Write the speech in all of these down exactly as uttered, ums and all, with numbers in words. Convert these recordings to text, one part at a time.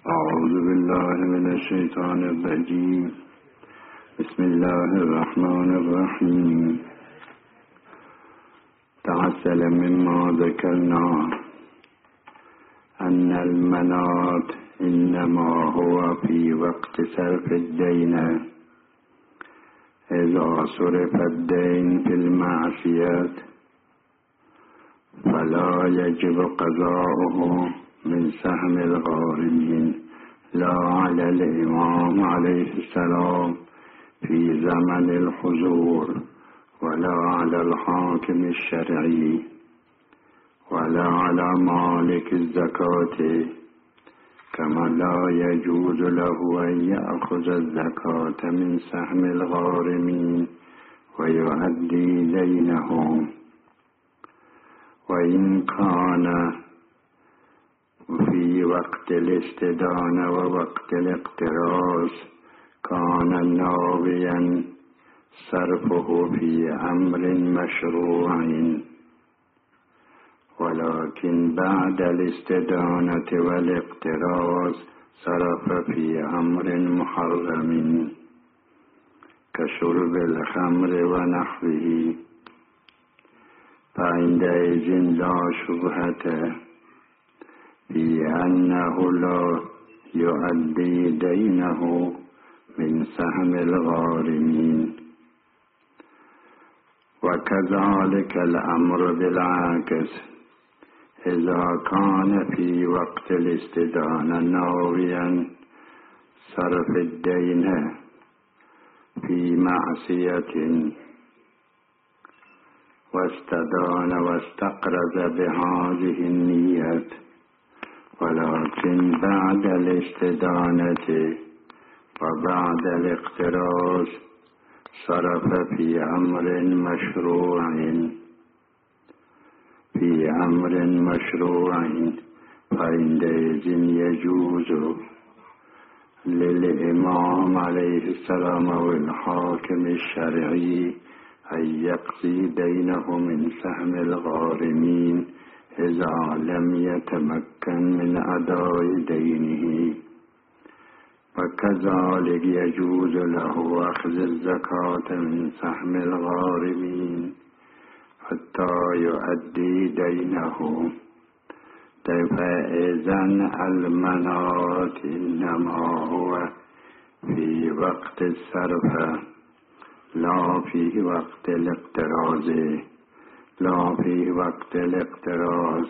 أعوذ بالله من الشيطان الرجيم. بسم الله الرحمن الرحيم. تعسل مما ذكرنا أن المناط إنما هو في وقت صرف الدين. إذا صرف الدين في المعصية فلا يجب قضاؤه من سهم الغارمين، لا على الإمام عليه السلام في زمن الحضور، ولا على الحاكم الشرعي، ولا على مالك الزكاة، كما لا يجوز له أن يأخذ الزكاة من سهم الغارمين ويؤدي دينهم. وإن كان في وقت الاستدانة ووقت الاقتراض كان ناويا صرفه في أمر مشروع، ولكن بعد الاستدانة والاقتراض صرف في أمر محرم كشرب الخمر ونحوه، فعندئذ لا شبهة في أنه لا يؤدي دينه من سهم الغارمين. وكذلك الأمر بالعكس، إذا كان في وقت الاستدانة ناويا صرف الدين في معصية واستدان واستقرض بهذه النية، ولكن بعد الاستدانة وبعد الاقتراض صرف في أمر مشروع في أمر مشروع فعندئذ يجوز للإمام عليه السلام والحاكم الشرعي أن يقضي دينه من سهم الغارمين إذا لم يتمكن من أداء دينه. وكذلك يجوز له أخذ الزكاة من سهم الغارمين حتى يؤدي دينه. فإذن المناط إنما هو في وقت الصرف، لا في وقت الاقتراض لا في وقت الاقتراض.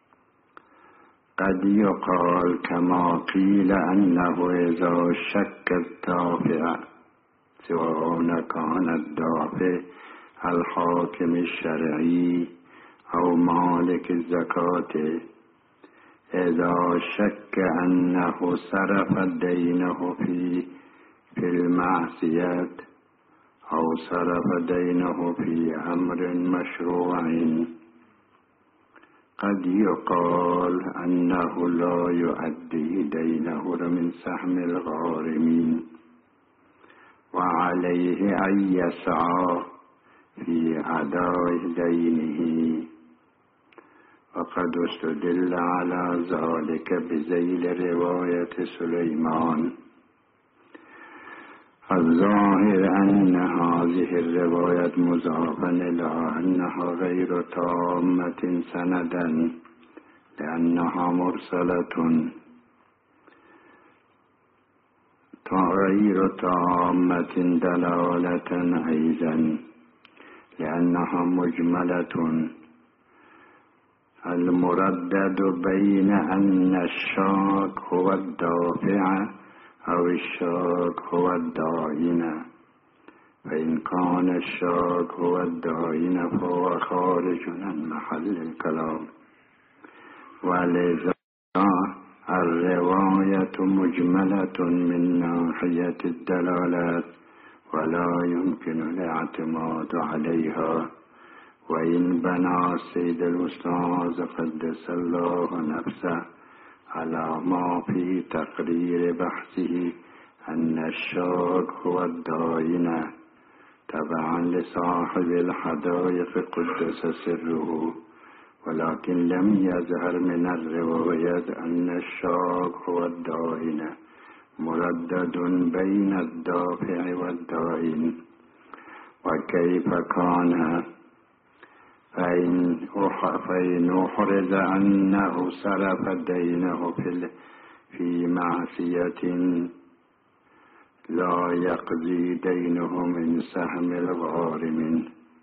قد يقال كما قيل أنه إذا شك الدافع، سواء كان الدافع الحاكم الشرعي أو مالك الزكاة، إذا شك أنه صرف دينه في في المعصية أو صرف دينه في أمر مشروع، قد يقال أنه لا يؤدي دينه من سهم الغارمين، وعليه أن يسعى في أداء دينه. وقد استدل على ذلك بذيل رواية سليمان. الظاهر أن هذه الرواية مضافة إلى أنها غير تامة سندا، لأنها مرسلة غير تامة دلالة أيضا، لأنها مجملة. المردد بين أن الشاك هو الدافع أو الشاك هو الدائن، فإن كان الشاك هو الدائن فهو خارج عن محل الكلام، ولذا الرواية مجملة من ناحية الدلالات ولا يمكن الاعتماد عليها. وإن بنى السيد الأستاذ قدس الله نفسه على ما في تقرير بحثه أن الشاك هو الدائن تبعا لصاحب الحدائق قدس سره، ولكن لم يظهر من الرواية أن الشاك هو الدائن، مردد بين الدافع والدائن. وكيف كان؟ فإن أحرز أنه صرف دينه في معصية لا يقضي دينه من سهم الغارم.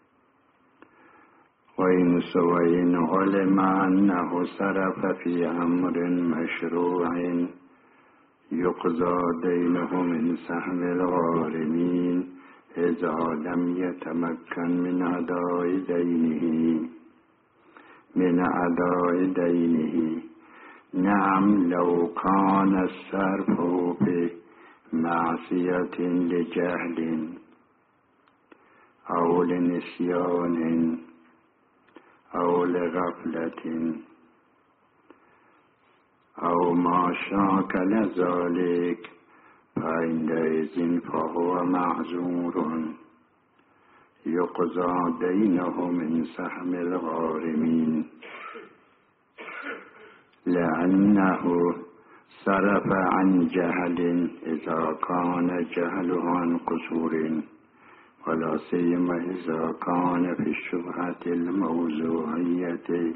وإن وإن علم أنه صرف في أمر مشروع يقضى دينه من سهم الغارمين إذا لم يتمكن من أداء دينه من أداء دينه. نعم، لو كان الصرف في معصية لجهل أو لنسيان أو لغفلة أو ما شاكل ذلك فعندئذ فهو معذور يقضى دينه من سهم الغارمين، لأنه صرف عن جهل إذا كان جهله عن قصور، ولا سيما إذا كان في الشبهة الموضوعية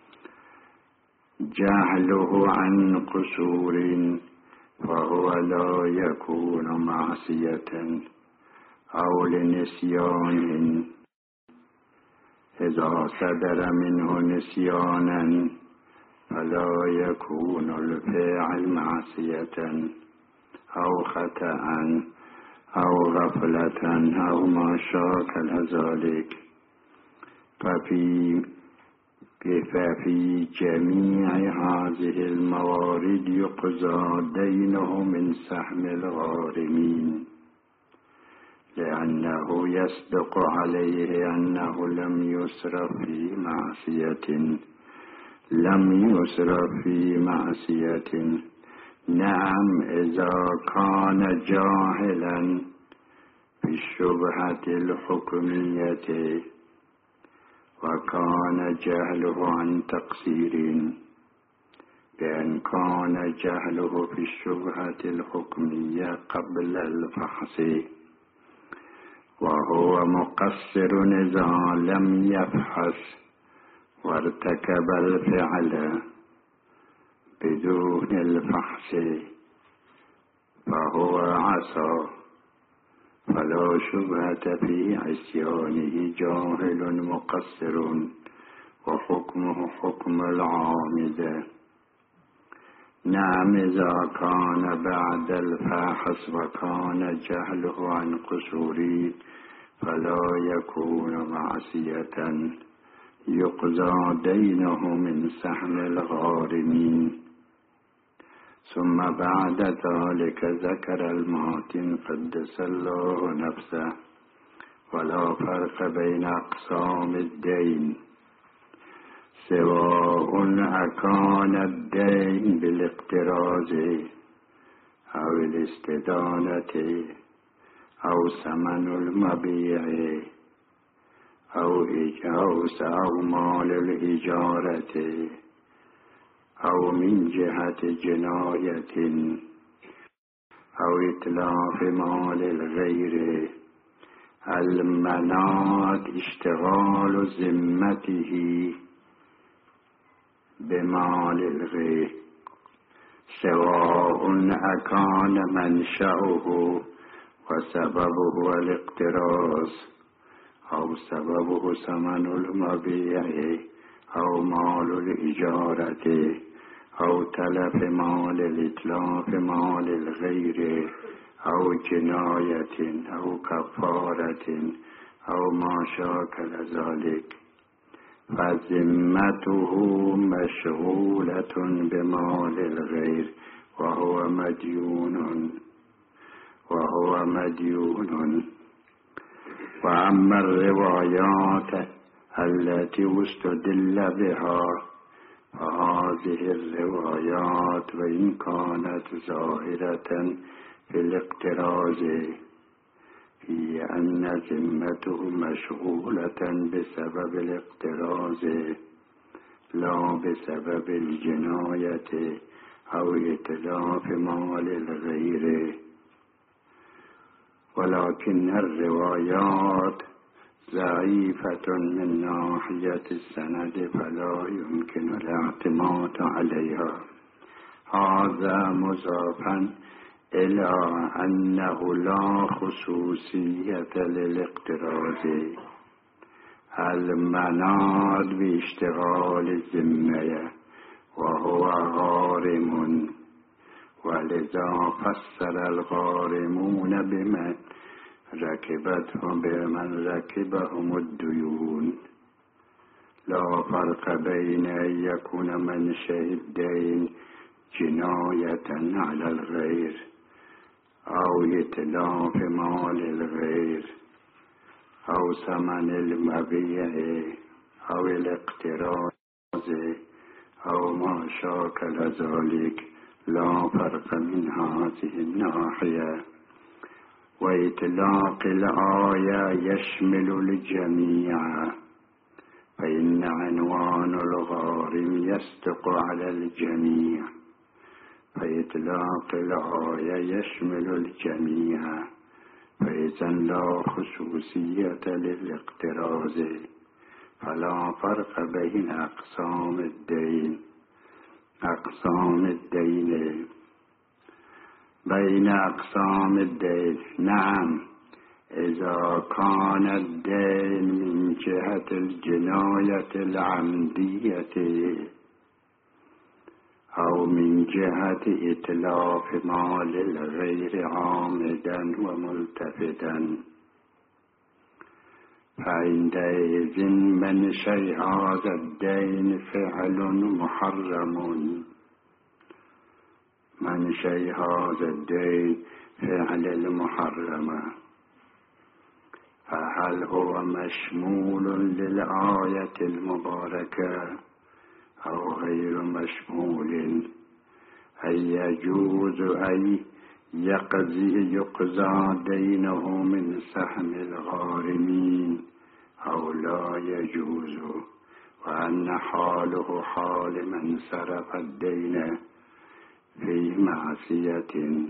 جهله عن قصور، فهو لا يكون معصية. أو لنسيان إذا صدر منه نسيانا فلا يكون الفاعل معصية. أو خطأ أو غفلة أو ما شاكل ذلك، ففي ففي جميع هذه الموارد يقضى دينه من سهم الغارمين، لأنه يصدق عليه أنه لم يسرف في معصية لم يسرف في معصية. نعم، إذا كان جاهلا في الشبهة الحكمية وكان جهله عن تقصير، بأن كان جهله في الشبهة الحكمية قبل الفحص وهو مقصر إذا لم يفحص وارتكب الفعل بدون الفحص فهو عصى، فلا شبهة في عصيانه، جاهل مقصر وحكمه حكم العامد. نعم، إذا كان بعد الفحص وكان جهله عن قصور فلا يكون معصية يقضى دينه من سهم الغارمين. ثم بعد ذلك ذكر الماتن قدس الله نفسه ولا فرق بين أقسام الدين، سواء أكان الدين بالاقتراض أو الاستدانة أو ثمن المبيع أو إجاز أو مال الإجارة أو من جهة جناية أو إتلاف مال الغير. المناد اشتغال ذمته بمال الغير، سواء أكان منشأه وسببه الاقتراض أو سببه ثمن المبيع أو مال الإجارة أو تلف مال الإتلاف مال الغير أو جناية أو كفارة أو ما شاكل ذلك، فذمته مشغولة بمال الغير وهو مديون وهو مديون. وأما الروايات التي استدل بها فهذه الروايات وإن كانت ظاهرة في الاقتراض في أن ذمته مشغولة بسبب الاقتراض، لا بسبب الجناية أو إتلاف مال الغير، ولكن الروايات ضعيفة من ناحية السند فلا يمكن الاعتماد عليها. هذا مضافا إلى أنه لا خصوصية للاقتراض المناط باشتغال الذمة وهو غارم، ولذا فسر الغارمون بمن ركبتهم بمن ركبهم الديون. لا فرق بين أن يكون منشأ الدين جناية على الغير أو إتلاف مال الغير أو ثمن المبيع أو الاقتراض أو ما شاكل ذلك، لا فرق من هذه الناحية. وإطلاق الآية يشمل الجميع، فإن عنوان الغارم يصدق على الجميع، فإطلاق الآية يشمل الجميع، فإذا لا خصوصية للاقتراض، فلا فرق بين أقسام الدين أقسام الدين بين أقسام الدين. نعم، إذا كان الدين من جهة الجناية العمدية أو من جهة إتلاف مال الغير عامدا وملتفتا، فعندئذ منشأ هذا الدين فعل محرم منشأ هذا الدين فعل المحرم. فهل هو مشمول للآية المباركة أو غير مشمول؟ أي يجوز أن يقضي يقضى دينه من سهم الغارمين أو لا يجوز؟ وأن حاله حال من صرف الدين في معصية.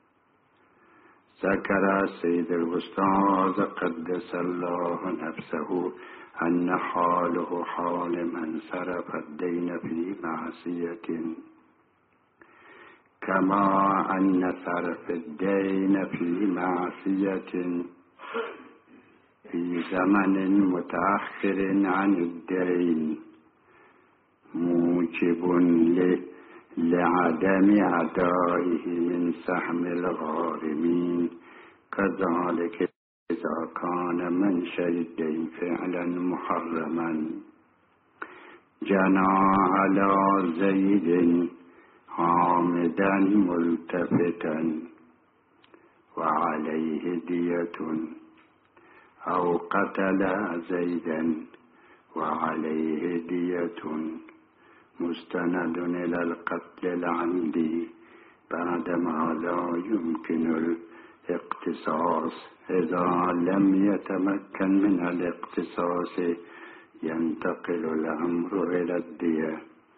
ذكر السيد الأستاذ قدس الله نفسه أن حاله حال من صرف الدين في معصية، كما أن صرف الدين في معصية في زمن متأخر عن الدين موجب لعدم أدائه من سهم الغارمين، كذلك إذا كان منشأ الدين فعلا محرما. جنى على زيد عامدا ملتفتا وعليه دية، أو قتل زيدا وعليه دية، مستند إلى القتل العمدي بعدما لا يمكن الاقتصاص. إذا لم يتمكن من الاقتصاص ينتقل الأمر إلى الدية،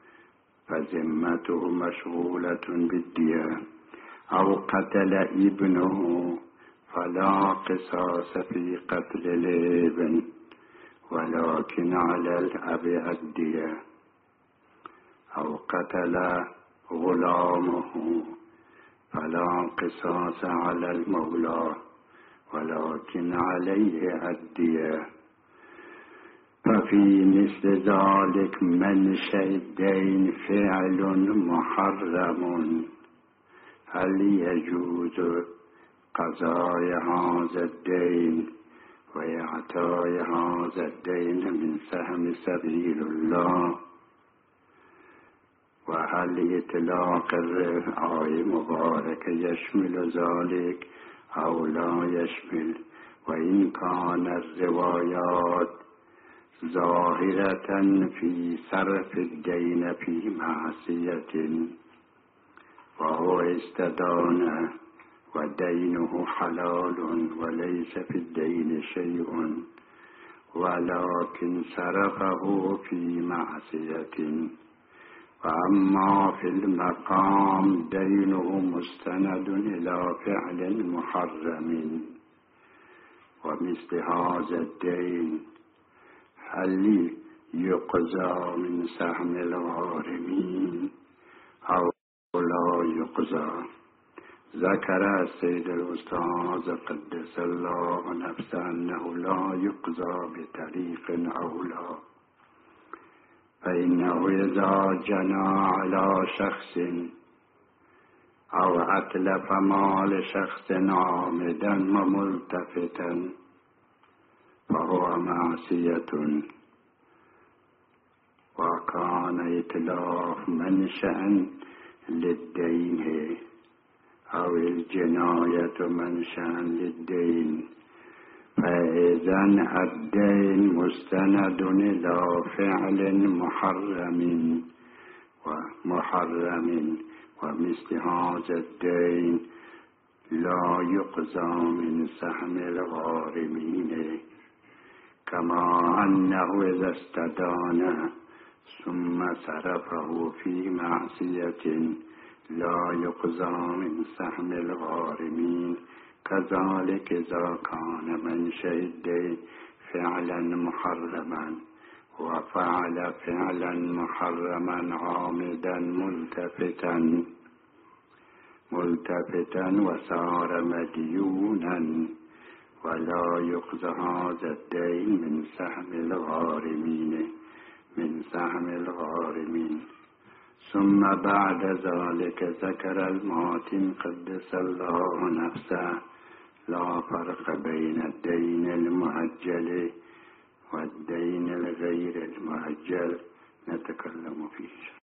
فذمته مشغولة بالدية. أو قتل ابنه فلا قصاص في قتل الابن، ولكن على الأب الدية. أو قتل غلامه فلا قصاص على المولى، ولكن عليه الدية. ففي مثل ذلك منشأ الدين فعل محرم، هل يجوز قضاء هذا الدين وإعطاء هذا الدين من سهم سبيل الله؟ وهل إطلاق الآية المباركة يشمل ذلك أو لا يشمل؟ وإن كان الروايات ظاهرة في صرف الدين في معصية وهو استدان ودينه حلال وليس في الدين شيء، ولكن صرفه في معصية. وأما في المقام دينه مستند إلى فعل محرم. ومثل هذا الدين هل يقضى من سهم الغارمين أو لا يقضى؟ ذكر السيد الأستاذ قدس الله نفسه أنه لا يقضى بطريق أولى، فإنه إذا جنى على شخص أو أتلف مال شخص عامدا وملتفتا فهو معصية، وكان إتلاف منشأ للدين أو الجناية منشأ للدين، فإذا الدين مستند إلى فعل محرم ومحرم. ومثل هذا الدين لا يقضى من سهم الغارمين، كما أنه إذا استدان ثم صرفه في معصية لا يقضى من سهم الغارمين، كذلك إذا كان منشأ الدين فعلا محرما وفعل فعلا محرما عامدا ملتفتا ملتفتا وصار مديونا، ولا يقضى هذا الدين من سهم الغارمين من سهم الغارمين. ثم بعد ذلك ذكر الماتن قدس الله نفسه لا فرق بين الدين المؤجل والدين الغير المؤجل، نتكلم فيه.